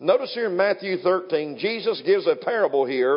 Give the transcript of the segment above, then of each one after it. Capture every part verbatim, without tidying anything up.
Notice here in Matthew thirteen, Jesus gives a parable here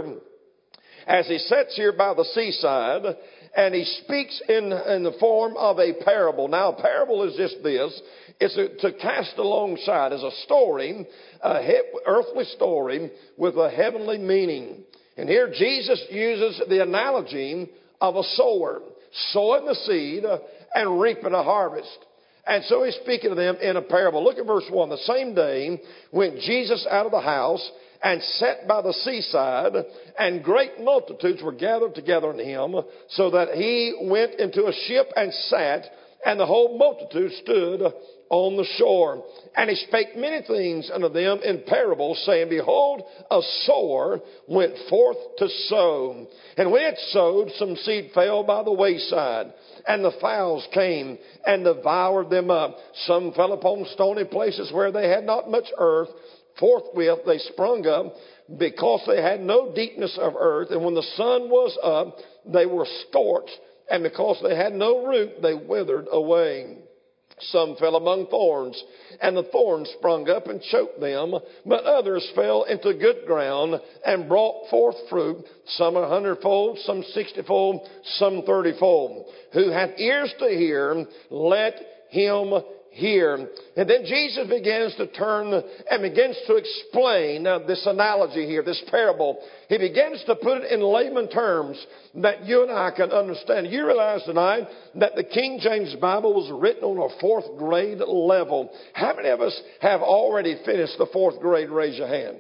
as he sits here by the seaside, and he speaks in, in the form of a parable. Now, a parable is just this. It's a, to cast alongside as a story, a he, earthly story with a heavenly meaning. And here Jesus uses the analogy of a sower, sowing the seed and reaping a harvest. And so he's speaking to them in a parable. Look at verse one. The same day went Jesus out of the house and sat by the seaside, and great multitudes were gathered together unto him, so that he went into a ship and sat, and the whole multitude stood on the shore. And he spake many things unto them in parables, saying, Behold, a sower went forth to sow. And when it sowed, some seed fell by the wayside, and the fowls came and devoured them up. Some fell upon stony places where they had not much earth. Forthwith they sprung up, because they had no deepness of earth. And when the sun was up, they were scorched. And because they had no root, they withered away. Some fell among thorns, and the thorns sprung up and choked them. But others fell into good ground and brought forth fruit, some a hundredfold, some sixtyfold, some thirtyfold. Who hath ears to hear, let him hear. And then Jesus begins to turn and begins to explain uh, this analogy here, this parable. He begins to put it in layman terms that you and I can understand. You realize tonight that the King James Bible was written on a fourth grade level. How many of us have already finished the fourth grade? Raise your hand.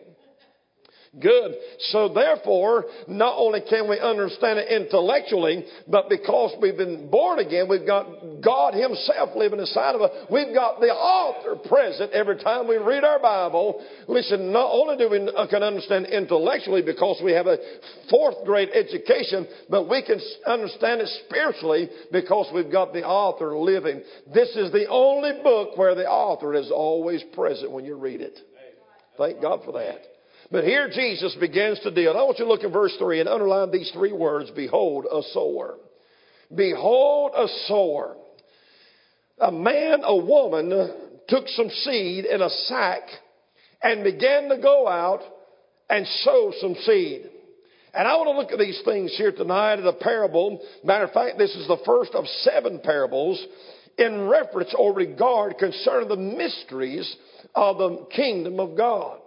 Good. So therefore, not only can we understand it intellectually, but because we've been born again, we've got God himself living inside of us. We've got the author present every time we read our Bible. Listen, not only do we can understand intellectually because we have a fourth grade education, but we can understand it spiritually because we've got the author living. This is the only book where the author is always present when you read it. Thank God for that. But here Jesus begins to deal. I want you to look at verse three and underline these three words. Behold, a sower. Behold, a sower. A man, a woman took some seed in a sack and began to go out and sow some seed. And I want to look at these things here tonight in a parable. Matter of fact, this is the first of seven parables in reference or regard concerning the mysteries of the kingdom of God.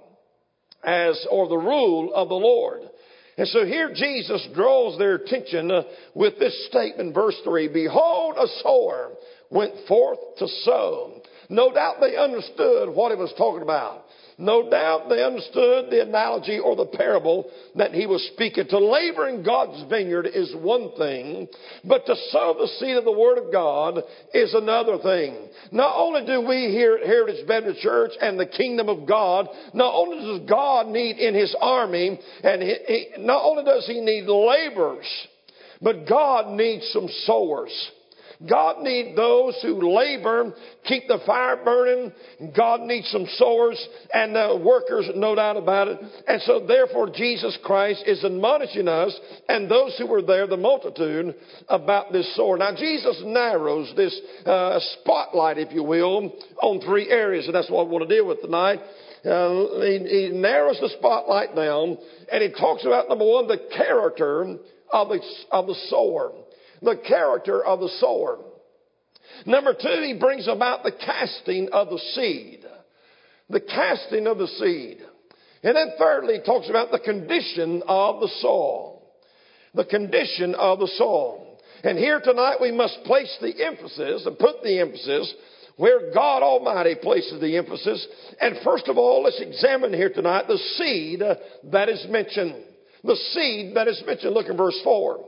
As or the rule of the Lord. And so here Jesus draws their attention uh, with this statement, verse three. Behold, a sower went forth to sow. No doubt they understood what he was talking about. No doubt they understood the analogy or the parable that he was speaking. To labor in God's vineyard is one thing, but to sow the seed of the Word of God is another thing. Not only do we here at Heritage Baptist Church and the kingdom of God, not only does God need in his army, and he, he, not only does he need laborers, but God needs some sowers. God needs those who labor, keep the fire burning. God needs some sowers and uh, workers, no doubt about it. And so therefore Jesus Christ is admonishing us and those who were there, the multitude, about this sower. Now Jesus narrows this uh, spotlight, if you will, on three areas. And that's what I want to deal with tonight. Uh, he, he narrows the spotlight down and he talks about, number one, the character of the, of the sower. The character of the sower. Number two, he brings about the casting of the seed. The casting of the seed. And then thirdly, he talks about the condition of the soil. The condition of the soil. And here tonight we must place the emphasis and put the emphasis where God Almighty places the emphasis. And first of all, let's examine here tonight the seed that is mentioned. The seed that is mentioned. Look at verse four.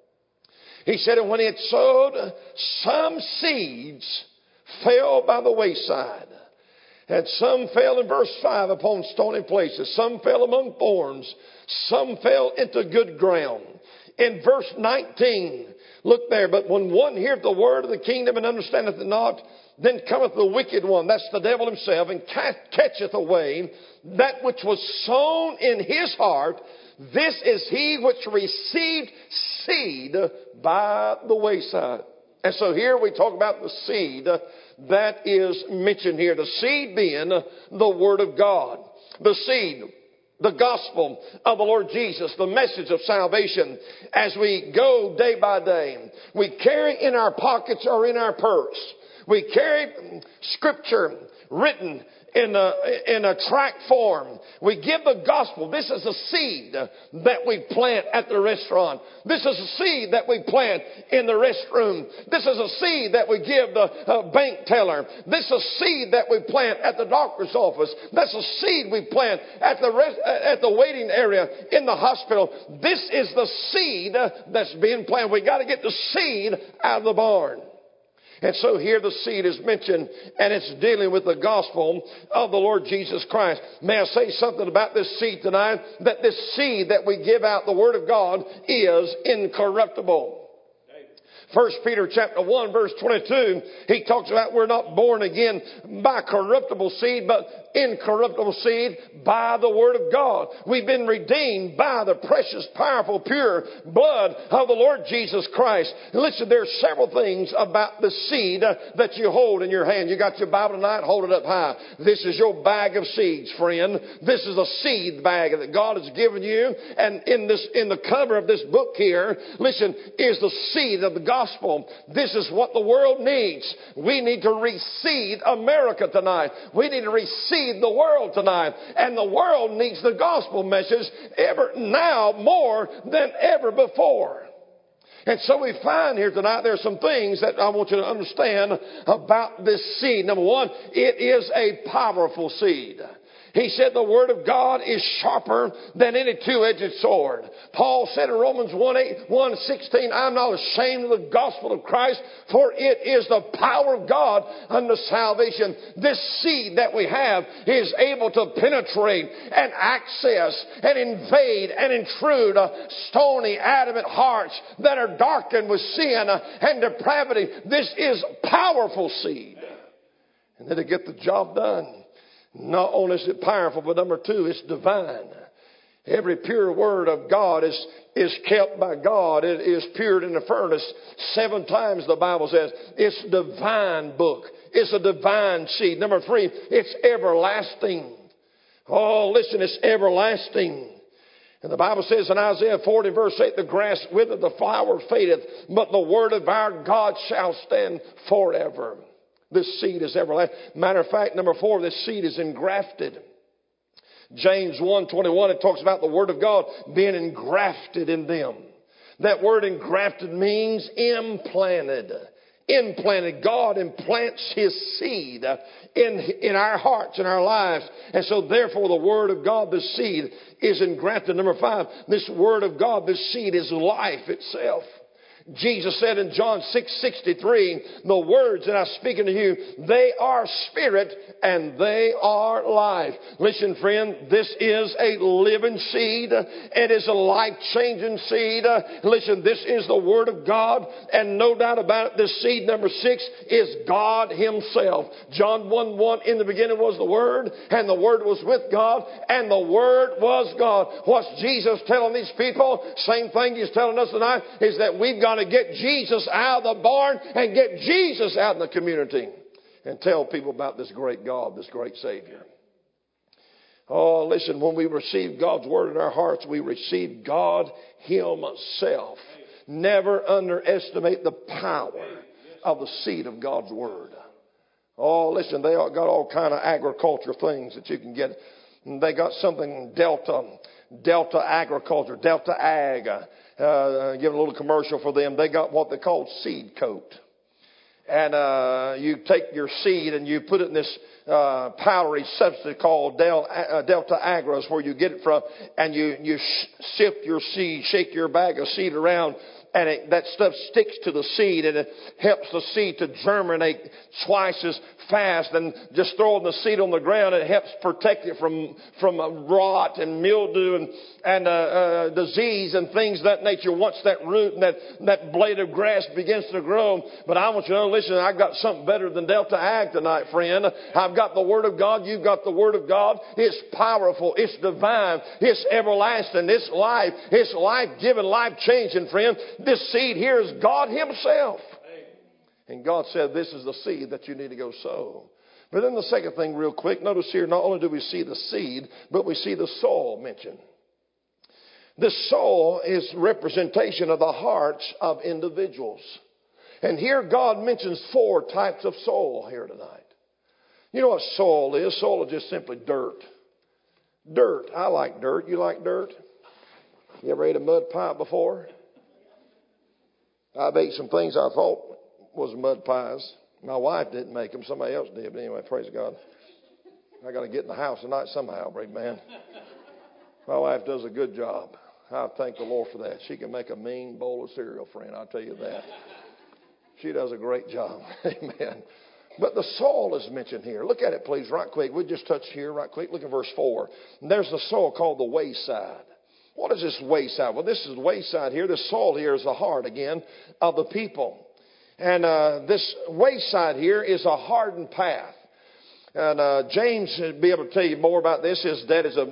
He said, and when he had sowed, some seeds fell by the wayside. And some fell in verse five upon stony places. Some fell among thorns. Some fell into good ground. In verse nineteen, look there. But when one heareth the word of the kingdom and understandeth it not, then cometh the wicked one, that's the devil himself, and catcheth away that which was sown in his heart. This is he which received seed by the wayside. And so here we talk about the seed that is mentioned here. The seed being the Word of God. the seed, the gospel of the Lord Jesus, the message of salvation, as we go day by day. We carry in our pockets or in our purse. We carry Scripture written in a, in a tract form. We give the gospel. This is a seed that we plant at the restaurant. This is a seed that we plant in the restroom. This is a seed that we give the uh, bank teller. This is a seed that we plant at the doctor's office. That's a seed we plant at the rest, at the waiting area in the hospital. This is the seed that's being planted. We got to get the seed out of the barn. And so here the seed is mentioned, and it's dealing with the gospel of the Lord Jesus Christ. May I say something about this seed tonight? That this seed that we give out, the Word of God, is incorruptible. First Peter chapter one verse twenty-two, he talks about we're not born again by corruptible seed, but incorruptible seed by the Word of God. We've been redeemed by the precious, powerful, pure blood of the Lord Jesus Christ. And listen, there are several things about the seed that you hold in your hand. You got your Bible tonight? Hold it up high. This is your bag of seeds, friend. This is a seed bag that God has given you. And in this, in the cover of this book here, listen, is the seed of the gospel. This is what the world needs. We need to reseed America tonight. We need to reseed the world tonight. And the world needs the gospel message ever now more than ever before. And so we find here tonight there are some things that I want you to understand about this seed. Number one, it is a powerful seed. He said the Word of God is sharper than any two-edged sword. Paul said in Romans one sixteen, I'm not ashamed of the gospel of Christ, for it is the power of God unto salvation. This seed that we have is able to penetrate and access and invade and intrude stony, adamant hearts that are darkened with sin and depravity. This is powerful seed. And then to get the job done, not only is it powerful, but number two, it's divine. Every pure word of God is, is kept by God. It is pured in the furnace. Seven times the Bible says it's a divine book. It's a divine seed. Number three, it's everlasting. Oh, listen, it's everlasting. And the Bible says in Isaiah forty verse eight, the grass withereth, the flower fadeth, but the word of our God shall stand forever. This seed is everlasting. Matter of fact, number four, this seed is engrafted. James one twenty-one, it talks about the Word of God being engrafted in them. That word engrafted means implanted. Implanted. God implants His seed in, in our hearts, in our lives. And so therefore the Word of God, the seed, is engrafted. Number five, this Word of God, this seed is life itself. Jesus said in John six sixty-three, the words that I speak unto you, they are spirit and they are life. Listen, friend, this is a living seed. It is a life-changing seed. Listen, this is the Word of God, and no doubt about it, this seed, number six, is God Himself. John one one, in the beginning was the Word, and the Word was with God, and the Word was God. What's Jesus telling these people? Same thing He's telling us tonight, is that we've got to get Jesus out of the barn and get Jesus out in the community and tell people about this great God, this great Savior. Oh, listen, when we receive God's Word in our hearts, we receive God Himself. Never underestimate the power of the seed of God's Word. Oh, listen, they got all kind of agriculture things that you can get. They got something Delta, Delta Agriculture, Delta Ag. Uh, give a little commercial for them. They got what they call seed coat. And uh, you take your seed and you put it in this uh, powdery substance called Del, uh, Delta Agros, where you get it from, and you, you sh- sift your seed, shake your bag of seed around, and it, that stuff sticks to the seed, and it helps the seed to germinate twice as fast. And just throwing the seed on the ground, it helps protect it from from rot and mildew and and uh, uh, disease and things of that nature. Once that root and that that blade of grass begins to grow. But I want you to know, listen, I've got something better than Delta Ag tonight, friend. I've got the Word of God. You've got the Word of God. It's powerful. It's divine. It's everlasting. It's life. It's life-giving, life-changing, friend. This seed here is God Himself. And God said, this is the seed that you need to go sow. But then the second thing real quick, notice here, not only do we see the seed, but we see the soil mentioned. The soil is representation of the hearts of individuals. And here God mentions four types of soil here tonight. You know what soil is? Soil is just simply dirt. Dirt. I like dirt. You like dirt? You ever ate a mud pie before? I've ate some things I thought was mud pies. My wife didn't make them. Somebody else did. But anyway, praise God. I got to get in the house tonight somehow, man. My wife does a good job. I thank the Lord for that. She can make a mean bowl of cereal, friend. I'll tell you that. She does a great job. Amen. But the soil is mentioned here. Look at it, please, right quick. We'll just touch here right quick. Look at verse four. And there's the soil called the wayside. What is this wayside? Well, this is the wayside here. This soil here is the heart, again, of the people. And uh, this wayside here is a hardened path. And uh, James would be able to tell you more about this. His dad is a,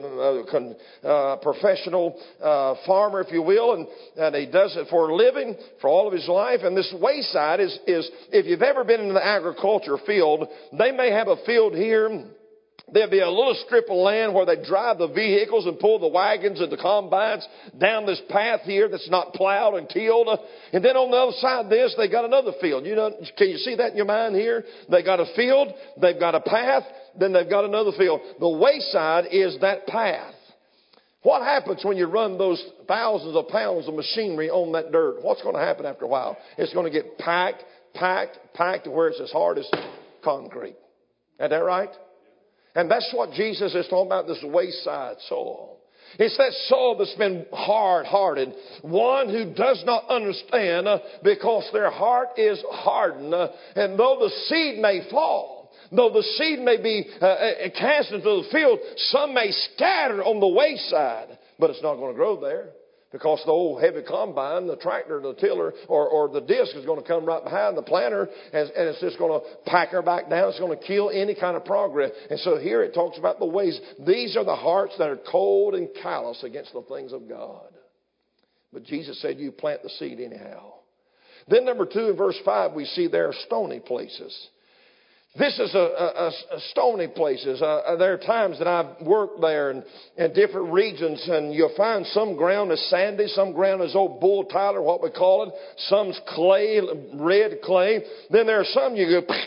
a, a professional uh, farmer, if you will, and, and he does it for a living for all of his life. And this wayside is, is, if you've ever been in the agriculture field, they may have a field here. There'll be a little strip of land where they drive the vehicles and pull the wagons and the combines down this path here that's not plowed and tilled. And then on the other side of this, they got another field. You know, can you see that in your mind here? They got a field, they've got a path, then they've got another field. The wayside is that path. What happens when you run those thousands of pounds of machinery on that dirt? What's going to happen after a while? It's going to get packed, packed, packed to where it's as hard as concrete. Is that right? And that's what Jesus is talking about, this wayside soil. It's that soul that's been hard-hearted. One who does not understand uh, because their heart is hardened. Uh, and though the seed may fall, though the seed may be uh, cast into the field, some may scatter on the wayside. But it's not going to grow there. Because the old heavy combine, the tractor, the tiller, or, or the disc is going to come right behind the planter, and, and it's just going to pack her back down. It's going to kill any kind of progress. And so here it talks about the ways. These are the hearts that are cold and callous against the things of God. But Jesus said, you plant the seed anyhow. Then number two, in verse five, we see there are stony places. This is a, a, a stony places. Uh, there are times that I've worked there in, in different regions, and you'll find some ground is sandy, some ground is old bull Tyler, what we call it. Some's clay, red clay. Then there are some you go,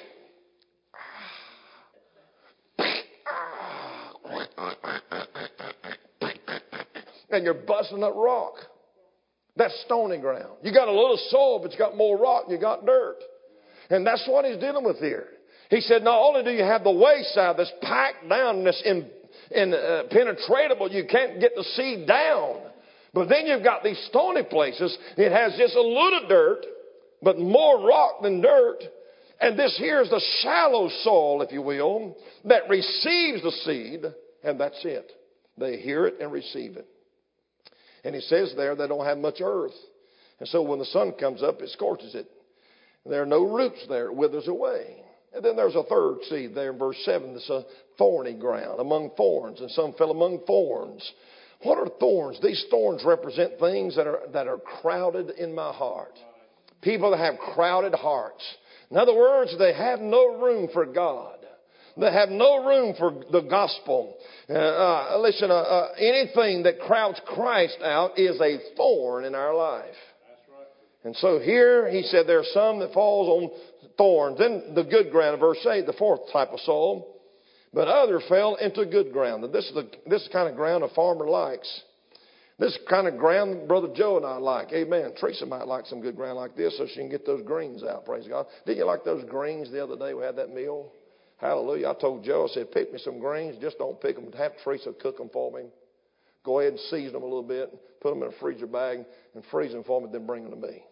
and you're busting up rock. That's stony ground. You got a little soil, but you got more rock, you got dirt. And that's what he's dealing with here. He said, not only do you have the wayside that's packed down, that's in, in, uh, penetratable, you can't get the seed down. But then you've got these stony places. It has just a little dirt, but more rock than dirt. And this here is the shallow soil, if you will, that receives the seed, and that's it. They hear it and receive it. And he says there they don't have much earth. And so when the sun comes up, it scorches it. There are no roots there. It withers away. And then there's a third seed there in verse seven. That's a thorny ground among thorns. And some fell among thorns. What are thorns? These thorns represent things that are, that are crowded in my heart. People that have crowded hearts. In other words, they have no room for God. They have no room for the gospel. Uh, uh, listen, uh, uh, anything that crowds Christ out is a thorn in our life. And so here he said there are some that falls on thorns. Then the good ground, verse eight, the fourth type of soil. But other fell into good ground. And this is the this is the kind of ground a farmer likes. This is the kind of ground Brother Joe and I like. Amen. Teresa might like some good ground like this so she can get those greens out. Praise God. Didn't you like those greens the other day we had that meal? Hallelujah. I told Joe, I said, pick me some greens. Just don't pick them. Have Teresa cook them for me. Go ahead and season them a little bit. Put them in a freezer bag and freeze them for me. Then bring them to me.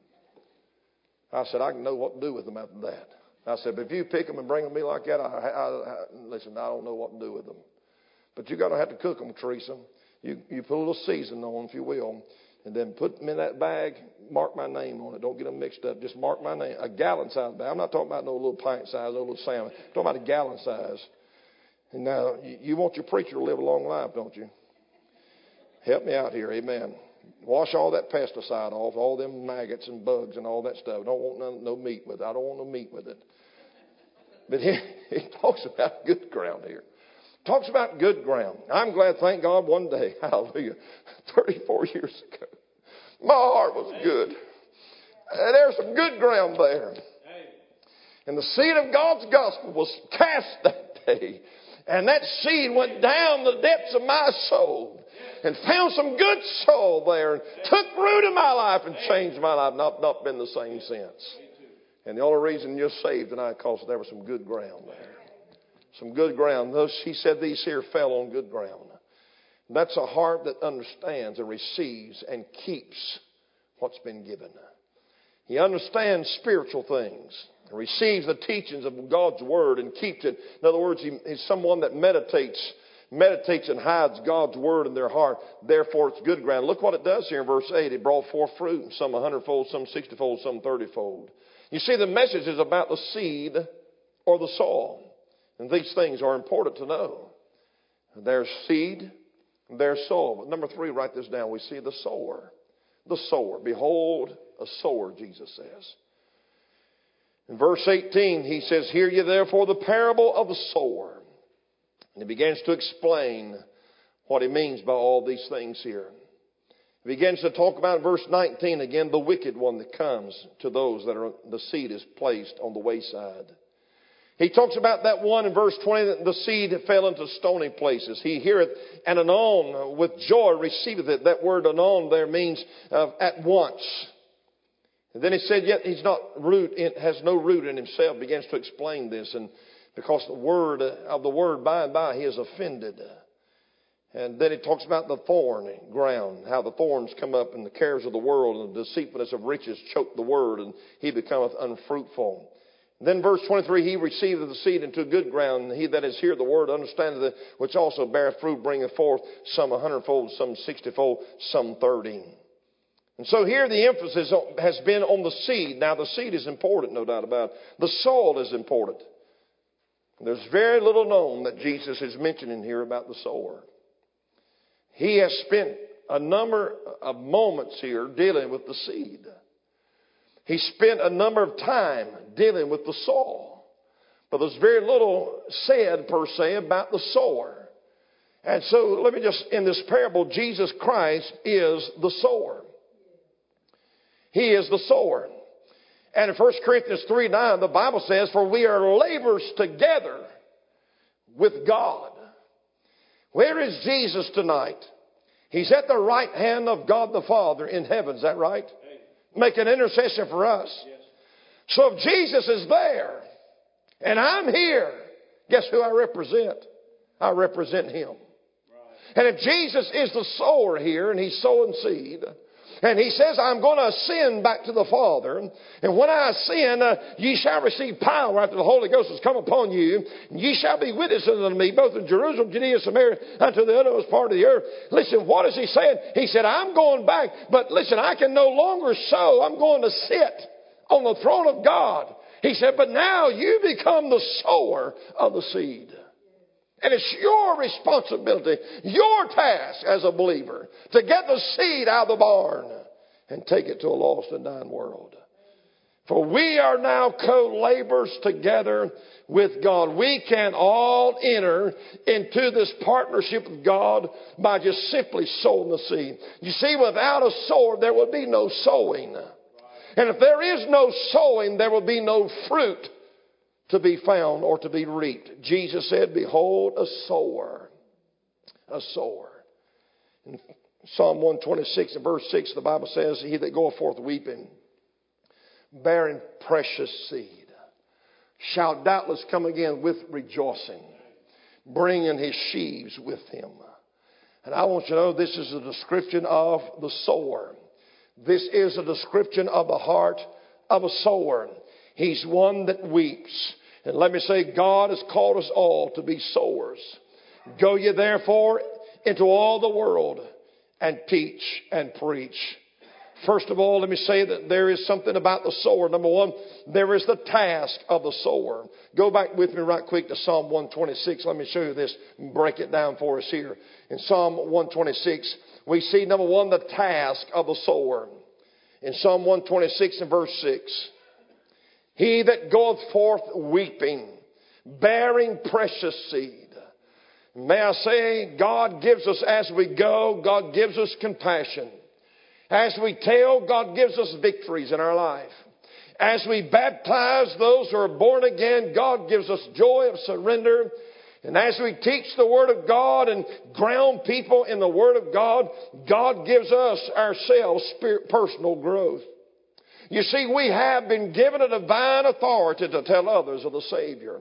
I said, I can know what to do with them after that. I said, but if you pick them and bring them to me like that, I, I, I, listen, I don't know what to do with them. But you're going to have to cook them, Teresa. You, you put a little seasoning on them, if you will, and then put them in that bag. Mark my name on it. Don't get them mixed up. Just mark my name. A gallon size bag. I'm not talking about no little pint size, no little salmon. I'm talking about a gallon size. And now, you, you want your preacher to live a long life, don't you? Help me out here. Amen. Wash all that pesticide off, all them maggots and bugs and all that stuff. Don't want none, no meat with it. I don't want no meat with it. But he, he talks about good ground here. Talks about good ground. I'm glad, thank God, one day, hallelujah, thirty-four years ago, my heart was good. And there's some good ground there. And the seed of God's gospel was cast that day. And that seed went down the depths of my soul and found some good soul there and took root in my life and changed my life. Not, not been the same since. And the only reason you're saved tonight is because there was some good ground there. Some good ground. Those, he said these here fell on good ground. That's a heart that understands and receives and keeps what's been given. He understands spiritual things. Receives the teachings of God's word and keeps it. In other words, he, he's someone that meditates, meditates and hides God's word in their heart. Therefore, it's good ground. Look what it does here in verse eight. It brought forth fruit, some a hundredfold, some sixtyfold, some thirtyfold. You see, the message is about the seed or the soil. And these things are important to know. There's seed, there's soil. But number three, write this down. We see the sower. The sower. Behold, a sower, Jesus says. In verse eighteen, he says, hear ye therefore the parable of the sower. And he begins to explain what he means by all these things here. He begins to talk about in verse nineteen again, the wicked one that comes to those that are, the seed is placed on the wayside. He talks about that one in verse twenty, that the seed fell into stony places. He heareth, and anon with joy receiveth it. That word anon there means uh, at once. And then he said, yet he's not root, it has no root in himself. Begins to explain this. And because the word of the word by and by he is offended. And then he talks about the thorn ground, how the thorns come up and the cares of the world and the deceitfulness of riches choke the word and he becometh unfruitful. And then verse twenty-three, he receiveth the seed into good ground. And he that is hear the word understandeth it, which also beareth fruit, bringeth forth some a hundredfold, some sixtyfold, some thirty. And so here the emphasis has been on the seed. Now the seed is important, no doubt about it. The soil is important. There's very little known that Jesus is mentioning here about the sower. He has spent a number of moments here dealing with the seed. He spent a number of time dealing with the soil. But there's very little said per se about the sower. And so let me just, in this parable, Jesus Christ is the sower. He is the sower. And in First Corinthians three nine, the Bible says, for we are laborers together with God. Where is Jesus tonight? He's at the right hand of God the Father in heaven. Is that right? Making intercession for us. So if Jesus is there and I'm here, guess who I represent? I represent him. And if Jesus is the sower here and he's sowing seed, and he says, I'm going to ascend back to the Father. And when I ascend, uh, ye shall receive power after the Holy Ghost has come upon you. And ye shall be witnesses unto me, both in Jerusalem, Judea, Samaria, unto the uttermost part of the earth. Listen, what is he saying? He said, I'm going back. But listen, I can no longer sow. I'm going to sit on the throne of God. He said, but now you become the sower of the seed. And it's your responsibility, your task as a believer, to get the seed out of the barn and take it to a lost and dying world. For we are now co-laborers together with God. We can all enter into this partnership with God by just simply sowing the seed. You see, without a sower, there will be no sowing. And if there is no sowing, there will be no fruit to be found or to be reaped. Jesus said, behold, a sower. A sower. In Psalm one twenty-six and verse six, the Bible says, he that goeth forth weeping, bearing precious seed, shall doubtless come again with rejoicing, bringing his sheaves with him. And I want you to know this is a description of the sower. This is a description of the heart of a sower. He's one that weeps. And let me say, God has called us all to be sowers. Go ye therefore into all the world and teach and preach. First of all, let me say that there is something about the sower. Number one, there is the task of the sower. Go back with me right quick to Psalm one twenty-six. Let me show you this and break it down for us here. In Psalm one twenty-six, we see, number one, the task of the sower. In Psalm one twenty-six and verse six. He that goeth forth weeping. bearing precious seed. May I say, God gives us as we go, God gives us compassion. As we tell, God gives us victories in our life. As we baptize those who are born again, God gives us joy of surrender. And as we teach the Word of God and ground people in the Word of God, God gives us ourselves spirit, personal growth. You see, we have been given a divine authority to tell others of the Savior.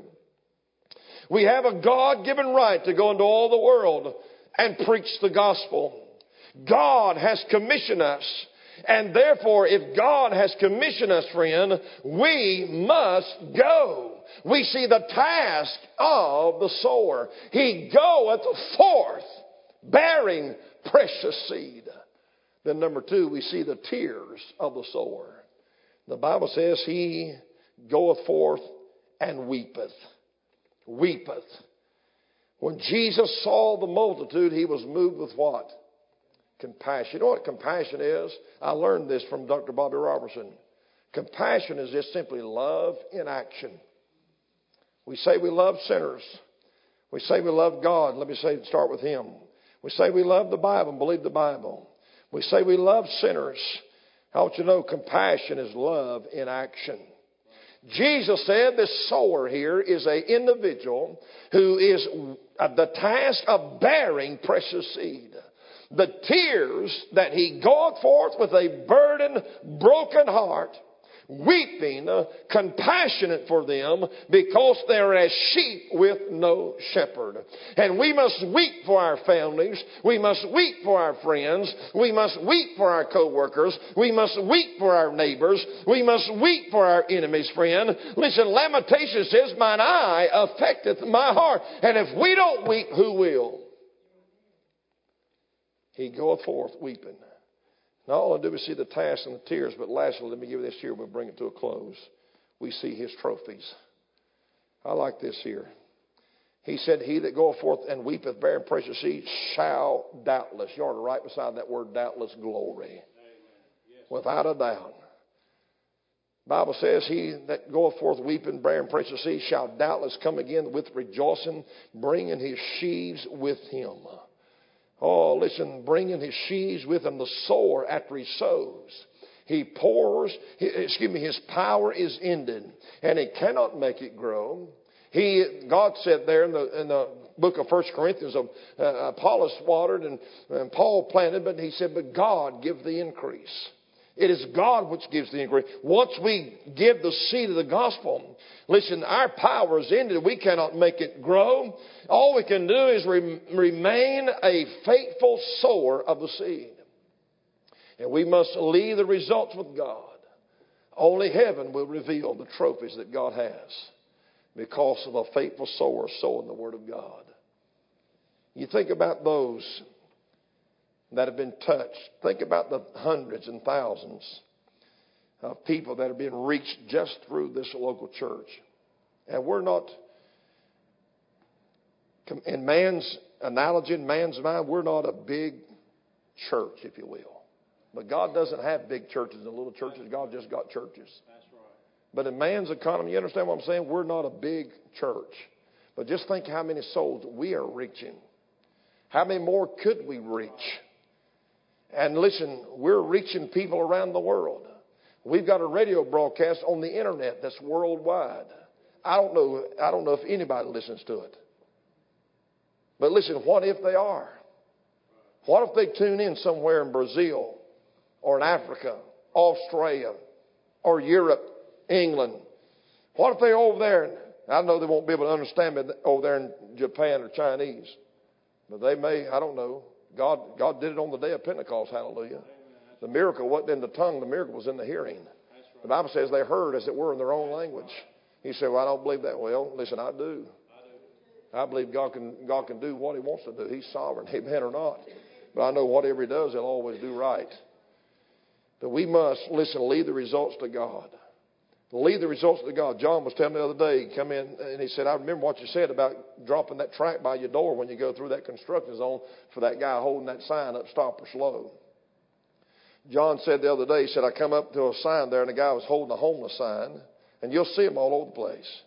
We have a God-given right to go into all the world and preach the gospel. God has commissioned us. And therefore, if God has commissioned us, friend, we must go. We see the task of the sower. He goeth forth, bearing precious seed. Then number two, we see the tears of the sower. The Bible says he goeth forth and weepeth. Weepeth. When Jesus saw the multitude, he was moved with what? Compassion. You know what compassion is? I learned this from Doctor Bobby Robertson. Compassion is just simply love in action. We say we love sinners. We say we love God. Let me say, start with Him. We say we love the Bible and believe the Bible. We say we love sinners. I want you to know compassion is love in action. Jesus said this sower here is an individual who is the task of bearing precious seed. The tears that he goeth forth with a burdened, broken heart, weeping, uh, compassionate for them because they're as sheep with no shepherd. And we must weep for our families. We must weep for our friends. We must weep for our co-workers. We must weep for our neighbors. We must weep for our enemies, friend. Listen, Lamentation says, mine eye affecteth my heart. And if we don't weep, who will? He goeth forth weeping. Not only do we see the task and the tears, but lastly, let me give you this here. We'll bring it to a close. We see his trophies. I like this here. He said, he that goeth forth and weepeth bearing precious seed shall doubtless, you ought to write beside that word doubtless, glory. Yes. Without a doubt. The Bible says, he that goeth forth weeping bearing precious seed shall doubtless come again with rejoicing, bringing his sheaves with him. Oh, listen, bringing his sheaves with him, the sower after he sows. He pours, excuse me, his power is ended, and he cannot make it grow. He, God said there in the, in the book of First Corinthians, uh, Apollos watered and, and Paul planted, but he said, but God give the increase. It is God which gives the increase. Once we give the seed of the gospel, listen, our power is ended. We cannot make it grow. All we can do is re- remain a faithful sower of the seed. And we must leave the results with God. Only heaven will reveal the trophies that God has because of a faithful sower sowing the word of God. You think about those that have been touched. Think about the hundreds and thousands of people that have been reached just through this local church. And we're not, in man's analogy, in man's mind, we're not a big church, if you will. But God doesn't have big churches and little churches. God just got churches. That's right. But in man's economy, you understand what I'm saying? We're not a big church. But just think how many souls we are reaching. How many more could we reach? And listen, we're reaching people around the world. We've got a radio broadcast on the internet that's worldwide. I don't know, I don't know if anybody listens to it. But listen, what if they are? What if they tune in somewhere in Brazil or in Africa, Australia, or Europe, England? What if they're over there? I know they won't be able to understand me over there in Japan or Chinese. But they may, I don't know. God, God did it on the day of Pentecost, hallelujah. The miracle wasn't in the tongue, the miracle was in the hearing. The Bible says they heard, as it were, in their own language. He said, well, I don't believe that. Well, listen, I do. I believe God can, God can do what he wants to do. He's sovereign, amen or not. But I know whatever he does, he'll always do right. But we must, listen, leave the results to God. Leave the results to God. John was telling me the other day, he come in and he said, I remember what you said about dropping that track by your door when you go through that construction zone for that guy holding that sign up, stop or slow. John said the other day, he said, I come up to a sign there and the guy was holding a homeless sign, and you'll see them all over the place.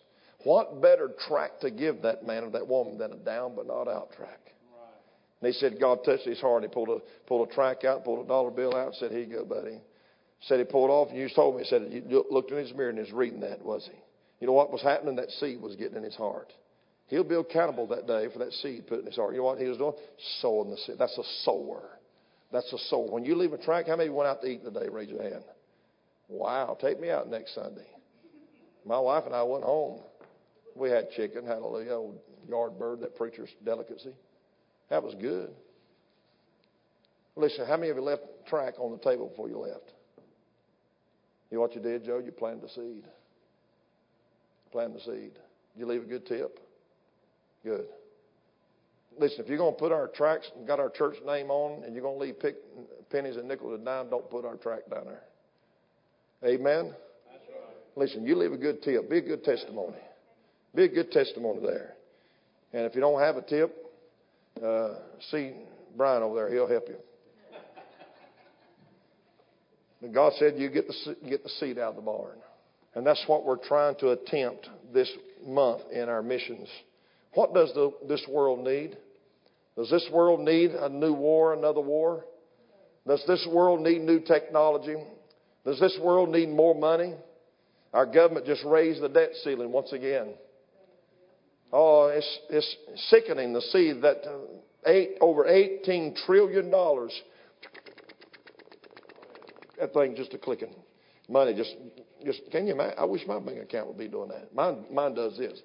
What better tract to give that man or that woman than a down but not out tract? And he said God touched his heart. He pulled a pulled a tract out, pulled a dollar bill out, and said, "Here you go, buddy." Said he pulled off, and you told me, he said, you looked in his mirror and he was reading that, was he? You know what was happening? That seed was getting in his heart. He'll be accountable that day for that seed put in his heart. You know what he was doing? Sowing the seed. That's a sower. That's a sower. When you leave a tract, how many went out to eat today? Raise your hand. Wow, take me out next Sunday. My wife and I went home. We had chicken, hallelujah, old yard bird, that preacher's delicacy. That was good. Listen, how many of you left tract on the table before you left? You know what you did, Joe? You planted the seed. Planted the seed. Did you leave a good tip? Good. Listen, if you're going to put our tracts, got our church name on, and you're going to leave pick, pennies and nickels and dime, don't put our tract down there. Amen? That's right. Listen, you leave a good tip. Be a good testimony. Be a good testimony there. And if you don't have a tip, uh, see Brian over there. He'll help you. But God said you get the, get the seed out of the barn. And that's what we're trying to attempt this month in our missions. What does the, this world need? Does this world need a new war, another war? Does this world need new technology? Does this world need more money? Our government just raised the debt ceiling once again. Oh, it's, it's sickening to see that uh, eight, over eighteen trillion dollars. That thing just a clicking. Money just, just can you imagine? I wish my bank account would be doing that. Mine, mine does this.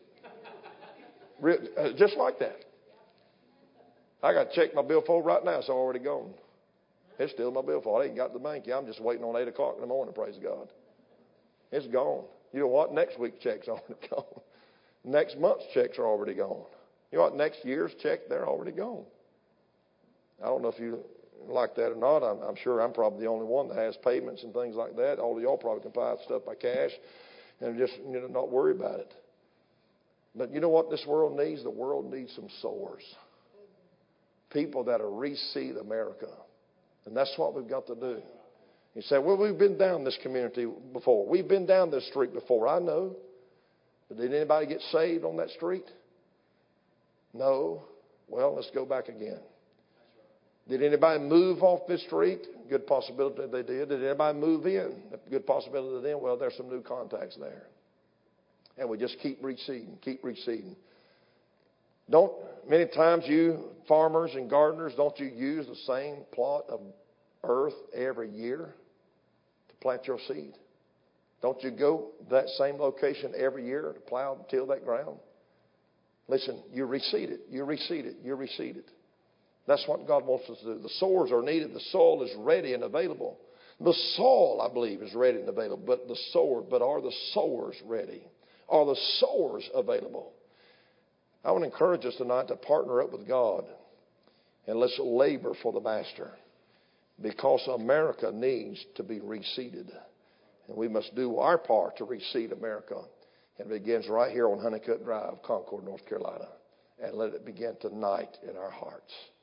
Just like that. I got to check my billfold right now. It's already gone. It's still in my billfold. I ain't got to the bank yet. I'm just waiting on eight o'clock in the morning, praise God. It's gone. You know what? Next week's check's already gone. Next month's checks are already gone. You know what? Next year's check, they're already gone. I don't know if you like that or not. I'm, I'm sure I'm probably the only one that has payments and things like that. All of y'all probably can buy stuff by cash and just, you know, not worry about it. But you know what this world needs? The world needs some sowers. People that are reseed America. And that's what we've got to do. You say, well, we've been down this community before. We've been down this street before. I know. But did anybody get saved on that street? No. Well, let's go back again. Did anybody move off this street? Good possibility they did. Did anybody move in? Good possibility they did. Well, there's some new contacts there. And we just keep reseeding, keep reseeding. Don't, many times you farmers and gardeners, don't you use the same plot of earth every year to plant your seed? Don't you go that same location every year to plow and till that ground? Listen, you reseed it, you reseed it, you reseed it. That's what God wants us to do. The sowers are needed. The soil is ready and available. The soil, I believe, is ready and available. But the sower, but are the sowers ready? Are the sowers available? I want to encourage us tonight to partner up with God and let's labor for the Master, because America needs to be reseeded. And we must do our part to reseed America. And it begins right here on Honeycutt Drive, Concord, North Carolina. And let it begin tonight in our hearts.